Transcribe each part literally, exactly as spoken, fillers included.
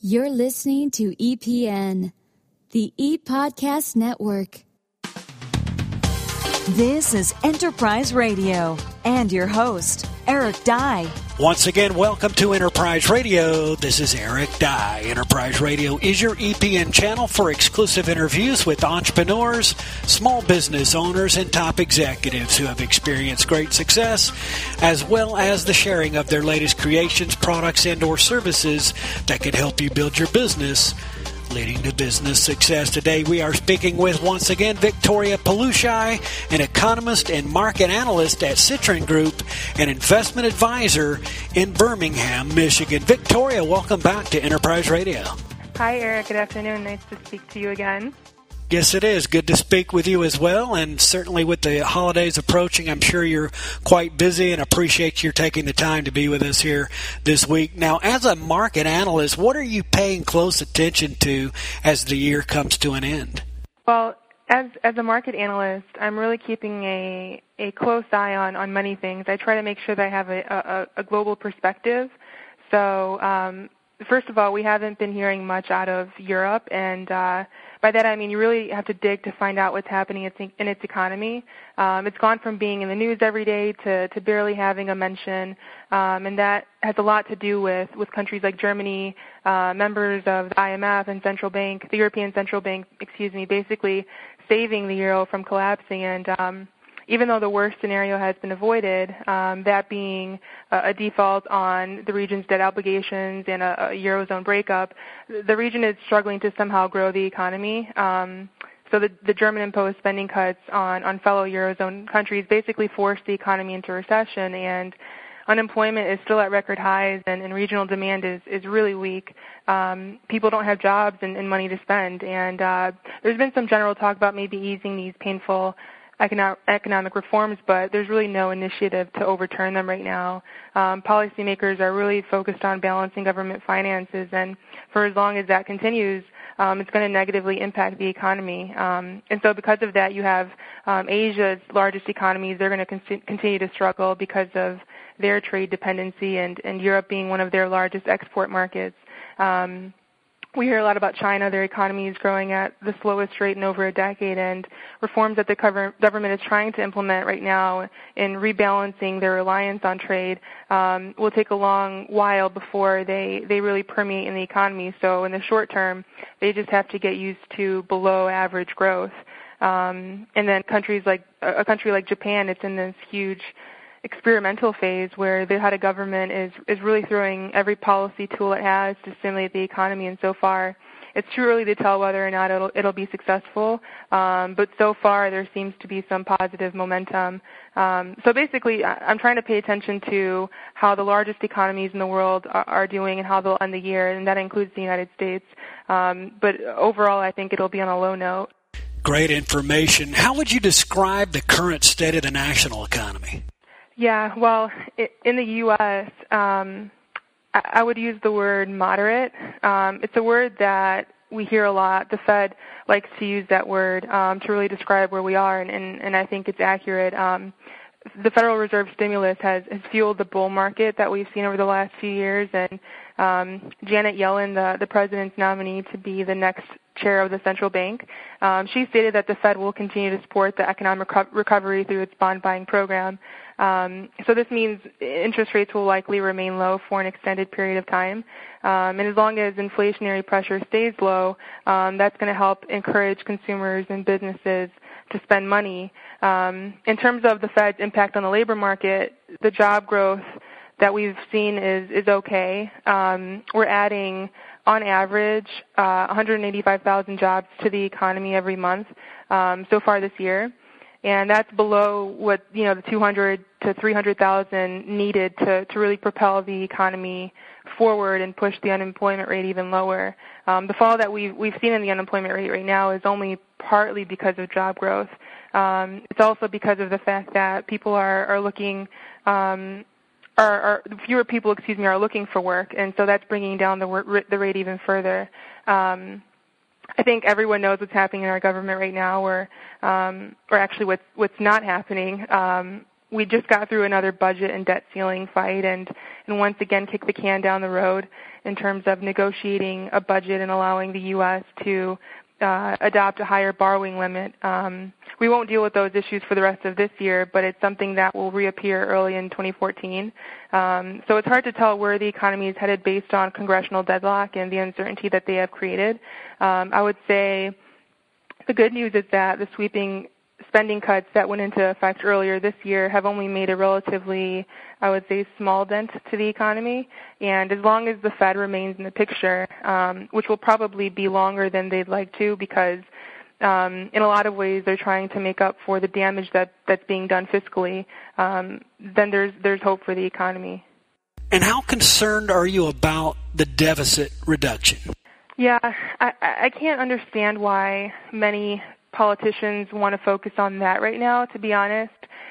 You're listening to E P N, the ePodcast Network. This is Enterprise Radio and your host, Eric Dye. Once again, welcome to Enterprise Radio. This is Eric Dye. Enterprise Radio is your E P N channel for exclusive interviews with entrepreneurs, small business owners, and top executives who have experienced great success, as well as the sharing of their latest creations, products, and or services that can help you build your business, leading to business success. Today we are speaking with, once again, Victoria Palushai, an economist and market analyst at Citron Group, an investment advisor in Birmingham, Michigan. Victoria, welcome back to Enterprise Radio. Hi, Eric. Good afternoon. Nice to speak to you again. Yes, it is. Good to speak with you as well, and certainly with the holidays approaching, I'm sure you're quite busy and appreciate you taking the time to be with us here this week. Now, as a market analyst, what are you paying close attention to as the year comes to an end? Well, as as a market analyst, I'm really keeping a, a close eye on, on many things. I try to make sure that I have a, a, a global perspective. So, um, first of all, we haven't been hearing much out of Europe, and uh, by that I mean you really have to dig to find out what's happening in its economy. Um, it's gone from being in the news every day to, to barely having a mention, um, and that has a lot to do with, with countries like Germany, uh, members of the I M F and Central Bank, the European Central Bank, excuse me, basically saving the euro from collapsing. And um, even though the worst scenario has been avoided, um, that being a, a default on the region's debt obligations and a, a Eurozone breakup, the region is struggling to somehow grow the economy. Um, so the, the German-imposed spending cuts on, on fellow Eurozone countries basically forced the economy into recession, and unemployment is still at record highs, and, and regional demand is, is really weak. Um, people don't have jobs and, and money to spend, and uh, there's been some general talk about maybe easing these painful economic reforms, but there's really no initiative to overturn them right now. Um, policymakers are really focused on balancing government finances, and for as long as that continues, um, it's going to negatively impact the economy. Um, and so because of that, you have um, Asia's largest economies. They're going to con- continue to struggle because of their trade dependency, and, and Europe being one of their largest export markets. Um, We hear a lot about China. Their economy is growing at the slowest rate in over a decade, and reforms that the government is trying to implement right now in rebalancing their reliance on trade um, will take a long while before they, they really permeate in the economy. So in the short term, they just have to get used to below average growth. Um, and then countries like a country like Japan, it's in this huge experimental phase where the Hada government is, is really throwing every policy tool it has to stimulate the economy, and so far it's too early to tell whether or not it'll, it'll be successful, um, but so far there seems to be some positive momentum. Um, so basically I'm trying to pay attention to how the largest economies in the world are, are doing and how they'll end the year, and that includes the United States. Um, but overall I think it'll be on a low note. Great information. How would you describe the current state of the national economy? Yeah, well, in the U S, um, I would use the word moderate. Um, it's a word that we hear a lot. The Fed likes to use that word um, to really describe where we are, and, and, and I think it's accurate. Um, the Federal Reserve stimulus has, has fueled the bull market that we've seen over the last few years, and um, Janet Yellen, the, the president's nominee to be the next chair of the central bank, um, she stated that the Fed will continue to support the economic co- recovery through its bond buying program. Um, so this means interest rates will likely remain low for an extended period of time. Um, and as long as inflationary pressure stays low, um, that's going to help encourage consumers and businesses to spend money. Um, in terms of the Fed's impact on the labor market, the job growth that we've seen is, is okay. Um, we're adding, on average, uh, one hundred eighty-five thousand jobs to the economy every month um, so far this year. And that's below what, you know, the two hundred to three hundred thousand needed to, to really propel the economy forward and push the unemployment rate even lower. Um, the fall that we've, we've seen in the unemployment rate right now is only partly because of job growth. Um, it's also because of the fact that people are, are looking, um, are, are, fewer people, excuse me, are looking for work, and so that's bringing down the, the rate even further. Um, I think everyone knows what's happening in our government right now, or, um, or actually what's, what's not happening. Um, we just got through another budget and debt ceiling fight, and, and once again kicked the can down the road in terms of negotiating a budget and allowing the U S to uh, adopt a higher borrowing limit. Um, we won't deal with those issues for the rest of this year, but it's something that will reappear early in twenty fourteen. Um, so it's hard to tell where the economy is headed based on congressional deadlock and the uncertainty that they have created. Um, I would say the good news is that the sweeping spending cuts that went into effect earlier this year have only made a relatively, I would say, small dent to the economy. And as long as the Fed remains in the picture, um, which will probably be longer than they'd like to, because um, in a lot of ways they're trying to make up for the damage that, that's being done fiscally, um, then there's there's hope for the economy. And how concerned are you about the deficit reduction? Yeah, I, I can't understand why many politicians want to focus on that right now, to be honest.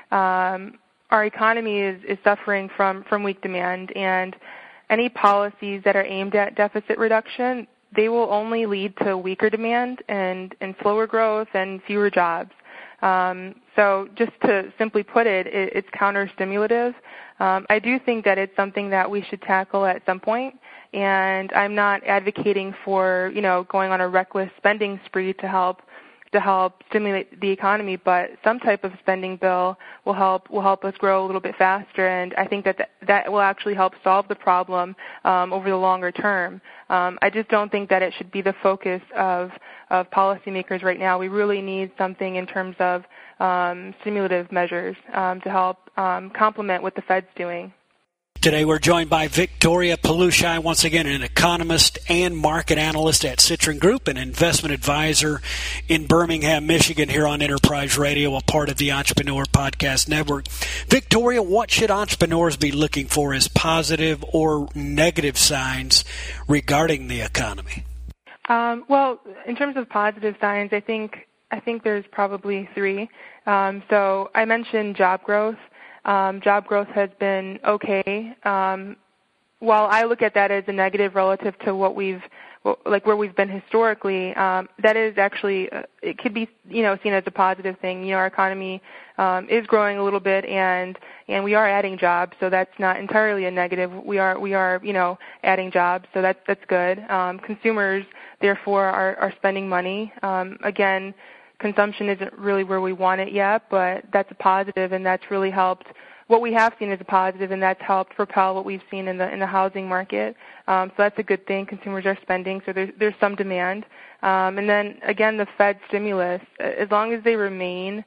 Um, our economy is, is suffering from, from weak demand, and any policies that are aimed at deficit reduction, they will only lead to weaker demand and, and slower growth and fewer jobs. Um, so just to simply put it, it it's counter-stimulative. Um, I do think that it's something that we should tackle at some point, and I'm not advocating for, you know, going on a reckless spending spree to help to help stimulate the economy, but some type of spending bill will help will help us grow a little bit faster, and I think that th- that will actually help solve the problem um, over the longer term. Um, I just don't think that it should be the focus of of policymakers right now. We really need something in terms of um, stimulative measures um, to help um, complement what the Fed's doing. Today we're joined by Victoria Palushai, once again an economist and market analyst at Citron Group, an investment advisor in Birmingham, Michigan, here on Enterprise Radio, a part of the Entrepreneur Podcast Network. Victoria, what should entrepreneurs be looking for as positive or negative signs regarding the economy? Um, well, in terms of positive signs, I think I think there's probably three. Um, so I mentioned job growth. Um, job growth has been okay. Um, while I look at that as a negative relative to what we've, like where we've been historically, um, that is actually, uh, it could be, you know, seen as a positive thing. You know, our economy um, is growing a little bit, and and we are adding jobs, so that's not entirely a negative. We are, we are, you know, adding jobs, so that's that's good. Um, consumers, therefore, are are spending money. Um, again. Consumption isn't really where we want it yet, but that's a positive, and that's really helped. What we have seen is a positive, and that's helped propel what we've seen in the in the housing market. Um, so that's a good thing. Consumers are spending, so there's there's some demand. Um, and then again, the Fed stimulus, as long as they remain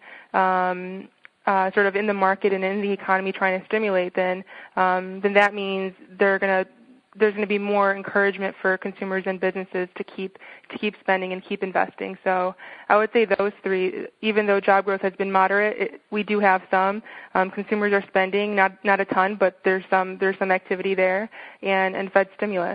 um, uh, sort of in the market and in the economy trying to stimulate, then um, then that means they're going to. There's going to be more encouragement for consumers and businesses to keep to keep spending and keep investing. So I would say those three. Even though job growth has been moderate, it, we do have some. Um, consumers are spending, not not a ton, but there's some there's some activity there, and and Fed stimulus.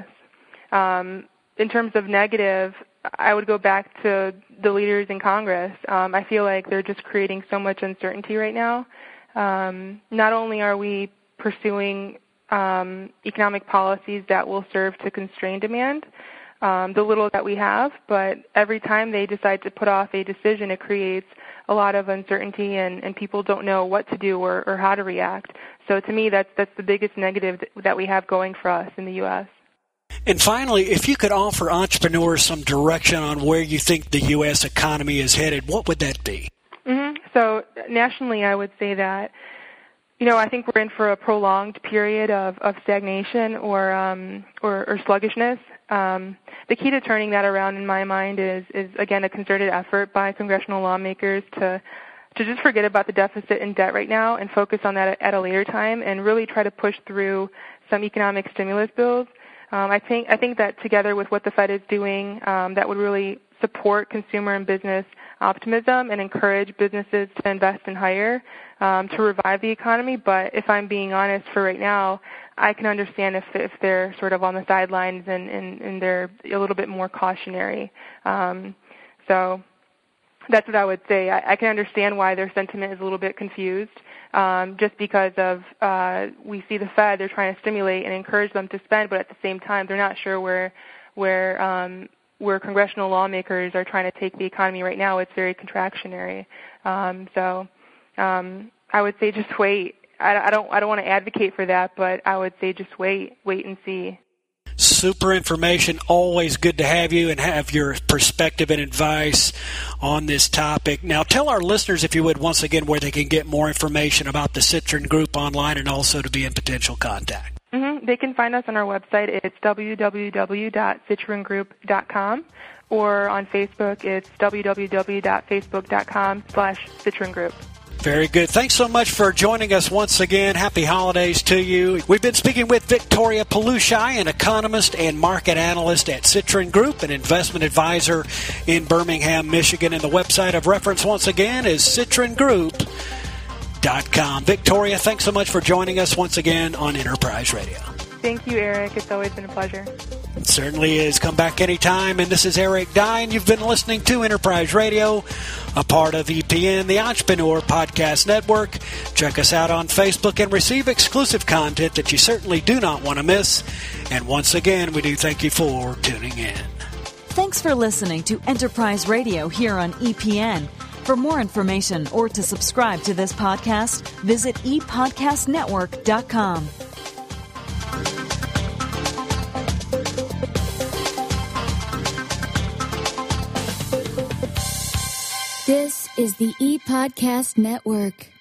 Um, in terms of negative, I would go back to the leaders in Congress. Um, I feel like they're just creating so much uncertainty right now. Um, not only are we pursuing Um, economic policies that will serve to constrain demand, um, the little that we have, but every time they decide to put off a decision, it creates a lot of uncertainty, and, and people don't know what to do or, or how to react. So to me, that's that's the biggest negative that we have going for us in the U S. And finally, if you could offer entrepreneurs some direction on where you think the U S economy is headed, what would that be? Mm-hmm. So nationally, I would say that You know, I think we're in for a prolonged period of, of stagnation or, um, or or sluggishness. Um, the key to turning that around, in my mind, is is again a concerted effort by congressional lawmakers to to just forget about the deficit and debt right now and focus on that at a later time, and really try to push through some economic stimulus bills. Um, I think I think that together with what the Fed is doing, um, that would really support consumer and business optimism and encourage businesses to invest and hire um, to revive the economy. But if I'm being honest, for right now, I can understand if if they're sort of on the sidelines and, and, and they're a little bit more cautionary. Um, so that's what I would say. I, I can understand why their sentiment is a little bit confused, um, just because of uh, we see the Fed, they're trying to stimulate and encourage them to spend, but at the same time, they're not sure where where um, where congressional lawmakers are trying to take the economy right now. It's very contractionary. Um, so um, I would say just wait. I, I don't I don't want to advocate for that, but I would say just wait, wait and see. Super information. Always good to have you and have your perspective and advice on this topic. Now, tell our listeners, if you would, once again, where they can get more information about the Citron Group online and also to be in potential contact. Mm-hmm. They can find us on our website. It's w w w dot citron group dot com, or on Facebook, it's w w w dot facebook dot com slash citron group. Very good. Thanks so much for joining us once again. Happy holidays to you. We've been speaking with Victoria Palushai, an economist and market analyst at Citron Group, an investment advisor in Birmingham, Michigan. And the website of reference once again is citron group dot com. Victoria, thanks so much for joining us once again on Enterprise Radio. Thank you, Eric. It's always been a pleasure. It certainly is. Come back anytime. And this is Eric Dye, and you've been listening to Enterprise Radio, a part of E P N, the Entrepreneur Podcast Network. Check us out on Facebook and receive exclusive content that you certainly do not want to miss. And once again, we do thank you for tuning in. Thanks for listening to Enterprise Radio here on E P N. For more information or to subscribe to this podcast, visit e podcast network dot com. This is the ePodcast Network.